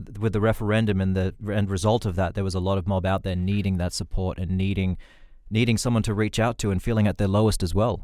with the referendum and the end result of that, there was a lot of mob out there needing that support and needing someone to reach out to and feeling at their lowest as well.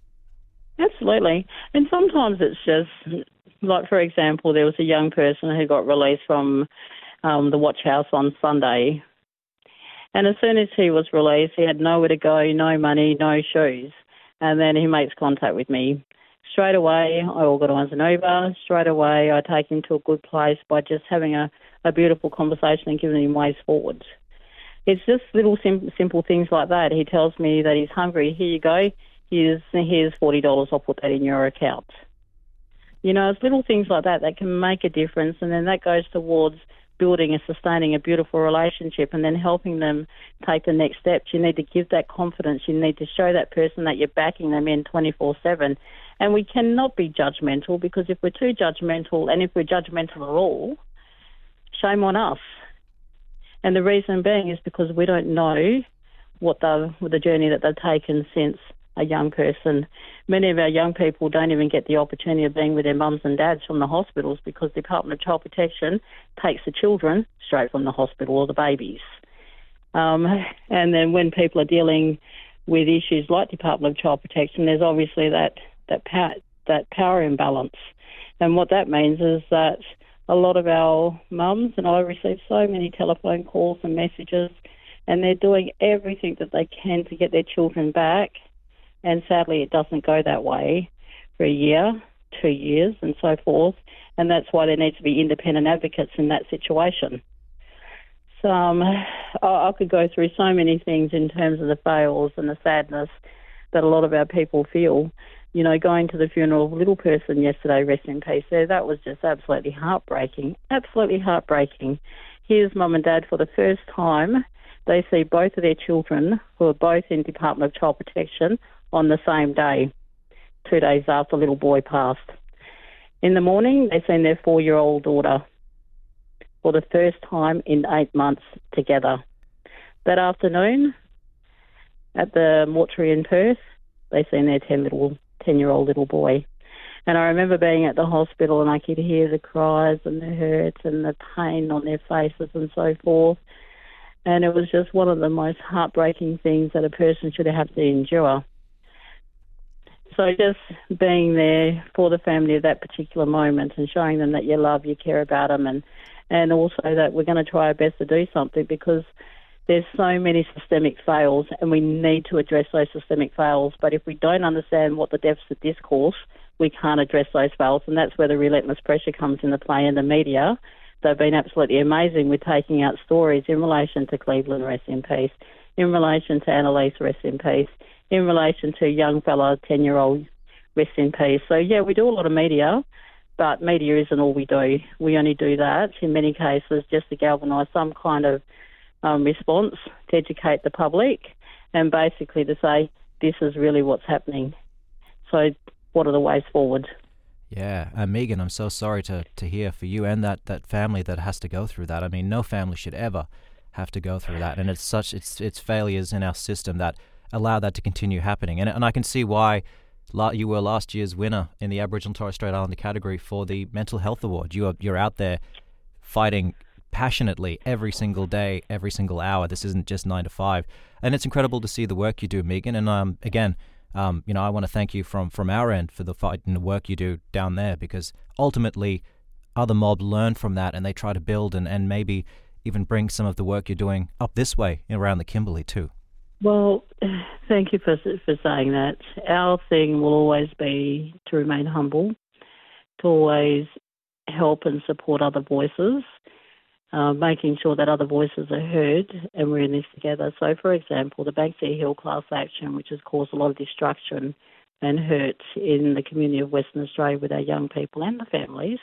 Absolutely. And sometimes it's just, like, for example, there was a young person who got released from the watch house on Sunday. And as soon as he was released, he had nowhere to go, no money, no shoes. And then he makes contact with me. Straight away, I organise an Uber. Straight away, I take him to a good place by just having a beautiful conversation and giving him ways forward. It's just little simple things like that. He tells me that he's hungry. Here you go. Here's $40. I'll put that in your account. You know, it's little things like that that can make a difference, and then that goes towards building and sustaining a beautiful relationship and then helping them take the next steps. You need to give that confidence. You need to show that person that you're backing them in 24/7. And we cannot be judgmental, because if we're too judgmental, and if we're judgmental at all, shame on us. And the reason being is because we don't know what the journey that they've taken since a young person. Many of our young people don't even get the opportunity of being with their mums and dads from the hospitals, because the Department of Child Protection takes the children straight from the hospital, or the babies. And then when people are dealing with issues like Department of Child Protection, there's obviously that power imbalance. And what that means is that a lot of our mums, and I receive so many telephone calls and messages, and they're doing everything that they can to get their children back. And sadly, it doesn't go that way for a year, 2 years, and so forth. And that's why there needs to be independent advocates in that situation. So I could go through so many things in terms of the fails and the sadness that a lot of our people feel. You know, going to the funeral of a little person yesterday, rest in peace, that was just absolutely heartbreaking. Absolutely heartbreaking. Here's mum and dad for the first time. They see both of their children, who are both in Department of Child Protection, on the same day, 2 days after little boy passed. In the morning, they've seen their 4-year-old daughter for the first time in 8 months together. That afternoon, at the mortuary in Perth, they've seen their 10-year-old little boy. And I remember being at the hospital, and I could hear the cries and the hurt and the pain on their faces and so forth. And it was just one of the most heartbreaking things that a person should have to endure. So just being there for the family at that particular moment and showing them that you love, you care about them, and also that we're going to try our best to do something, because there's so many systemic fails, and we need to address those systemic fails. But if we don't understand what the deficit discourse, we can't address those fails, and that's where the relentless pressure comes into play in the media. They've been absolutely amazing with taking out stories in relation to Cleveland, rest in peace, in relation to Annalise, rest in peace, in relation to a young fella, 10-year-old, rest in peace. So, yeah, we do a lot of media, but media isn't all we do. We only do that, in many cases, just to galvanise some kind of response, to educate the public, and basically to say, this is really what's happening. So what are the ways forward? Yeah, Megan, I'm so sorry to hear for you and that family that has to go through that. I mean, no family should ever have to go through that, and it's failures in our system that allow that to continue happening. And I can see why you were last year's winner in the Aboriginal and Torres Strait Islander category for the Mental Health Award. You're out there fighting passionately every single day, every single hour. This isn't just 9 to 5, and it's incredible to see the work you do, Megan. And again, I want to thank you from our end for the fight and the work you do down there, because ultimately other mob learn from that and they try to build and maybe even bring some of the work you're doing up this way around the Kimberley too. Well, thank you for saying that. Our thing will always be to remain humble, to always help and support other voices, making sure that other voices are heard, and we're in this together. So, for example, the Banksia Hill class action, which has caused a lot of destruction and hurt in the community of Western Australia with our young people and the families,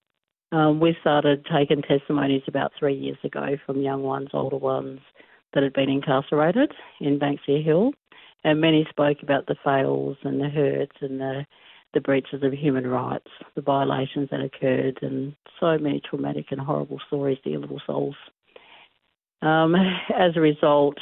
we started taking testimonies about 3 years ago from young ones, older ones, that had been incarcerated in Banksia Hill, and many spoke about the fails and the hurts and the breaches of human rights, the violations that occurred, and so many traumatic and horrible stories, dear little souls. As a result,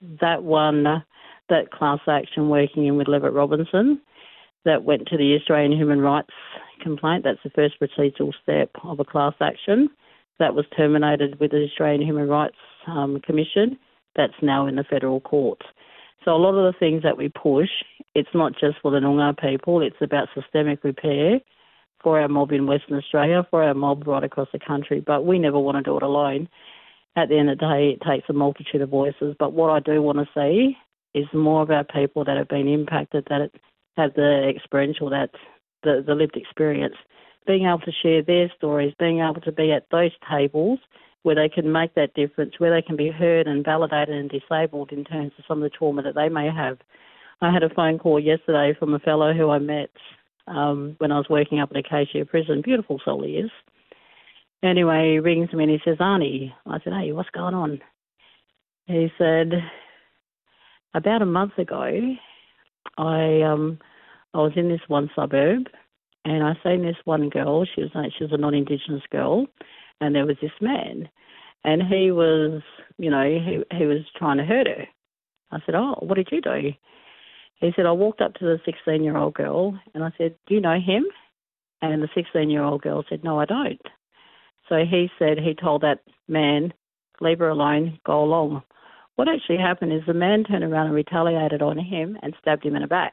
that class action working in with Levitt Robinson, that went to the Australian Human Rights Complaint. That's the first procedural step of a class action. that was terminated with the Australian Human Rights Commission. That's now in the federal courts. So a lot of the things that we push, it's not just for the Noongar people, it's about systemic repair for our mob in Western Australia, for our mob right across the country, but we never want to do it alone. At the end of the day, it takes a multitude of voices, but what I do want to see is more of our people that have been impacted, that have the experiential, that the lived experience, being able to share their stories, being able to be at those tables where they can make that difference, where they can be heard and validated and disabled in terms of some of the trauma that they may have. I had a phone call yesterday from a fellow who I met when I was working up at Acacia Prison. Beautiful soul he is. Anyway, he rings me and he says, Arnie. I said, hey, what's going on? He said, about a month ago, I was in this one suburb and I seen this one girl. She was a non-Indigenous girl, and there was this man, and he was, he was trying to hurt her. I said, oh, what did you do? He said, I walked up to the 16-year-old girl and I said, do you know him? And the 16-year-old girl said, no, I don't. So he said he told that man, leave her alone, go along. What actually happened is the man turned around and retaliated on him and stabbed him in the back.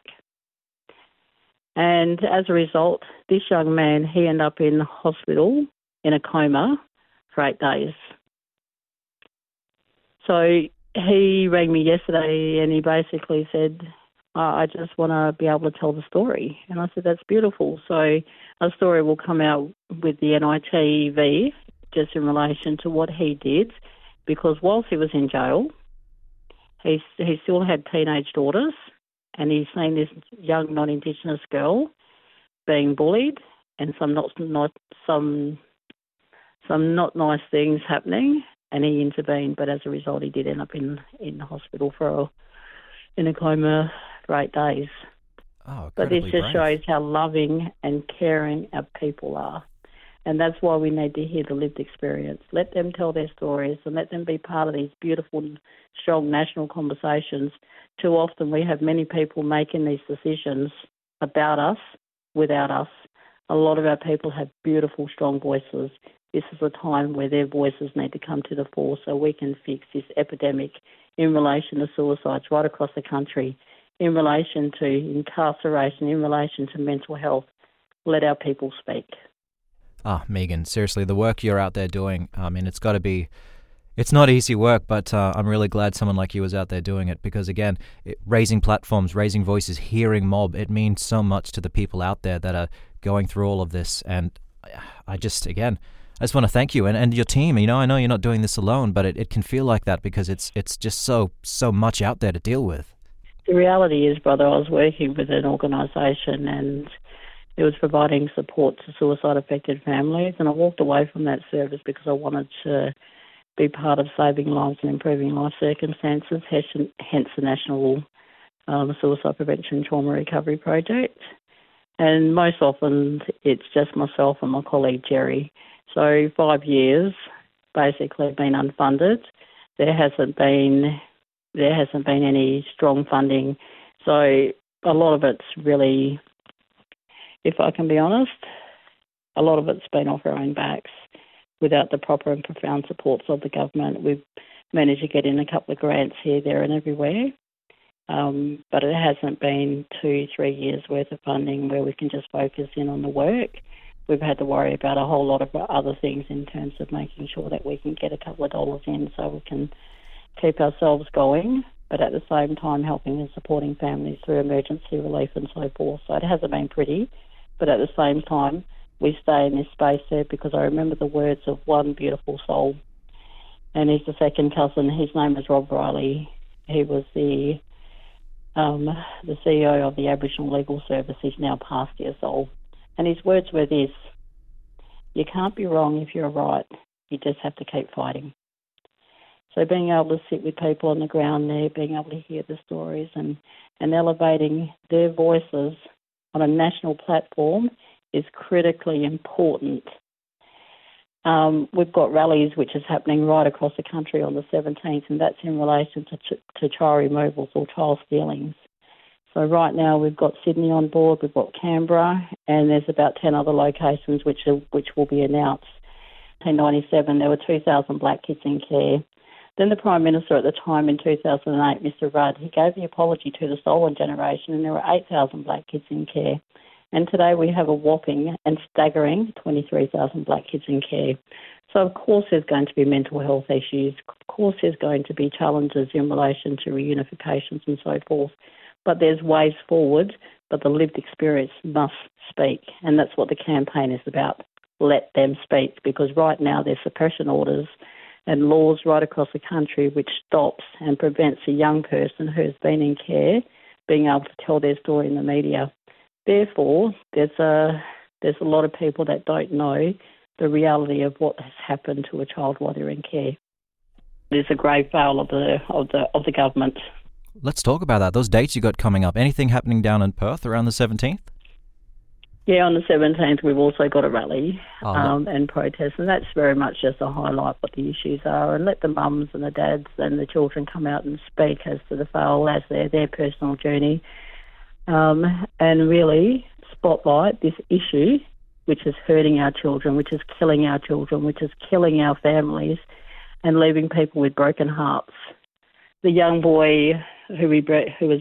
And as a result, this young man, he ended up in hospital in a coma for 8 days. So he rang me yesterday and he basically said, I just want to be able to tell the story. And I said, that's beautiful. So a story will come out with the NITV just in relation to what he did, because whilst he was in jail, he still had teenage daughters, and he's seen this young non-Indigenous girl being bullied and some not nice things happening, and he intervened. But as a result, he did end up in the hospital in a coma for 8 days. Oh, but this just brave. shows how loving and caring our people are. And that's why we need to hear the lived experience. Let them tell their stories and let them be part of these beautiful, strong national conversations. Too often we have many people making these decisions about us, without us. A lot of our people have beautiful, strong voices. This is a time where their voices need to come to the fore so we can fix this epidemic in relation to suicides right across the country, in relation to incarceration, in relation to mental health. Let our people speak. Megan, seriously, the work you're out there doing, I mean, it's not easy work, but I'm really glad someone like you was out there doing it, because, again, raising platforms, raising voices, hearing mob, it means so much to the people out there that are going through all of this. And I just want to thank you and your team. I know you're not doing this alone, but it can feel like that because it's just so much out there to deal with. The reality is, brother, I was working with an organisation and it was providing support to suicide-affected families, and I walked away from that service because I wanted to be part of saving lives and improving life circumstances, hence the National Suicide Prevention Trauma Recovery Project. And most often it's just myself and my colleague Jerry. So 5 years basically been unfunded. There hasn't been any strong funding. So a lot of it's really, if I can be honest, a lot of it's been off our own backs without the proper and profound supports of the government. We've managed to get in a couple of grants here, there and everywhere, but it hasn't been 2-3 years worth of funding where we can just focus in on the work. We've had to worry about a whole lot of other things in terms of making sure that we can get a couple of dollars in so we can keep ourselves going, but at the same time helping and supporting families through emergency relief and so forth. So it hasn't been pretty, but at the same time, we stay in this space there because I remember the words of one beautiful soul, and he's the second cousin. His name is Rob Riley. He was the CEO of the Aboriginal Legal Service. He's now past years old. And his words were this: you can't be wrong if you're right. You just have to keep fighting. So being able to sit with people on the ground there, being able to hear the stories and elevating their voices on a national platform is critically important. We've got rallies which is happening right across the country on the 17th, and that's in relation to child removals or child stealings. So right now we've got Sydney on board, we've got Canberra, and there's about 10 other locations which will be announced. 1997, there were 2,000 black kids in care. Then the Prime Minister at the time in 2008, Mr Rudd, he gave the apology to the Solon generation and there were 8,000 black kids in care. And today we have a whopping and staggering 23,000 black kids in care. So of course there's going to be mental health issues. Of course there's going to be challenges in relation to reunifications and so forth. But there's ways forward, but the lived experience must speak. And that's what the campaign is about. Let them speak, because right now there's suppression orders and laws right across the country which stops and prevents a young person who's been in care being able to tell their story in the media. Therefore, there's a lot of people that don't know the reality of what has happened to a child while they're in care. There's a grave fail of the government. Let's talk about that. Those dates you got coming up. Anything happening down in Perth around the 17th? Yeah, on the 17th we've also got a rally and protest, and that's very much just to highlight what the issues are and let the mums and the dads and the children come out and speak as to the fail, as their personal journey, and really spotlight this issue which is hurting our children, which is killing our children, which is killing our families and leaving people with broken hearts. The young boy who was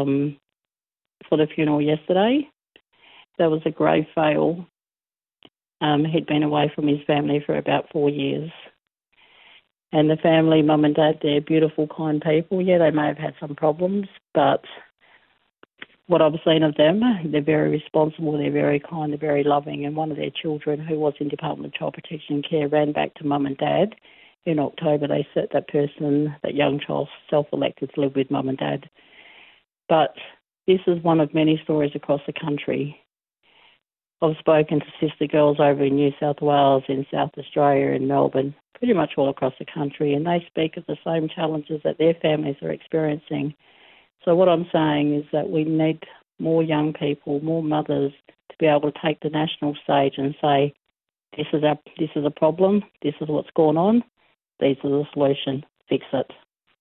for the funeral yesterday, that was a grave fail. He'd been away from his family for about 4 years. And the family, mum and dad, they're beautiful, kind people. Yeah, they may have had some problems, but what I've seen of them, they're very responsible, they're very kind, they're very loving. And one of their children, who was in Department of Child Protection and Care, ran back to mum and dad. In October, they said that young child self-elected to live with mum and dad. But this is one of many stories across the country. I've spoken to sister girls over in New South Wales, in South Australia, in Melbourne, pretty much all across the country, and they speak of the same challenges that their families are experiencing. So what I'm saying is that we need more young people, more mothers, to be able to take the national stage and say, this is a problem, this is what's going on, these are the solution, fix it.